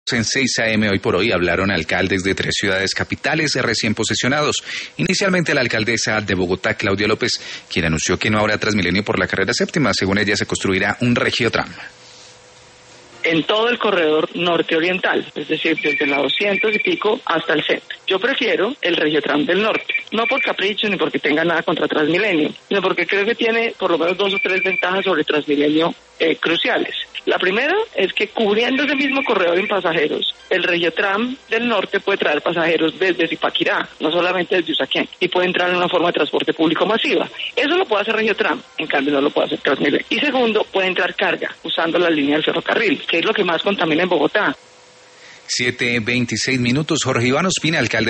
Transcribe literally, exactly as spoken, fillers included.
En seis a eme hoy por hoy hablaron alcaldes de tres ciudades capitales recién posesionados. Inicialmente la alcaldesa de Bogotá, Claudia López, quien anunció que no habrá Transmilenio por la carrera séptima. Según ella, se construirá un Regiotram. En todo el corredor norte oriental, es decir, desde la doscientos y pico hasta el centro. Yo prefiero el Regiotram del norte, no por capricho ni porque tenga nada contra Transmilenio, sino porque creo que tiene por lo menos dos o tres ventajas sobre Transmilenio eh, cruciales. La primera es que cubriendo ese mismo corredor en pasajeros, el Regiotram del norte puede traer pasajeros desde Zipaquirá, no solamente desde Usaquén, y puede entrar en una forma de transporte público masiva. Eso lo puede hacer Regiotram, en cambio no lo puede hacer Transmilenio. Y segundo, puede entrar carga usando la línea del ferrocarril, que es lo que más contamina en Bogotá. siete veintiséis minutos. Jorge Iván Ospina, alcalde